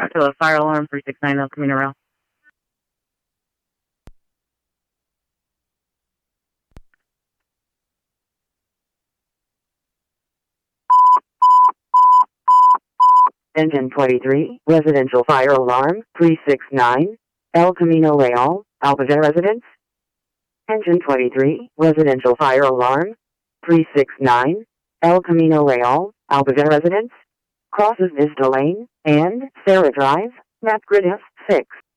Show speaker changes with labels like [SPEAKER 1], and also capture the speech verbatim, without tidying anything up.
[SPEAKER 1] start to a fire alarm three six nine El Camino Real.
[SPEAKER 2] Engine twenty-three, residential fire alarm, three six nine, El Camino Real, Alphaville residence. Engine twenty-three, residential fire alarm, three six nine, El Camino Real, Alphaville residence. Crosses Vista Lane and Sarah Drive, map grid F six.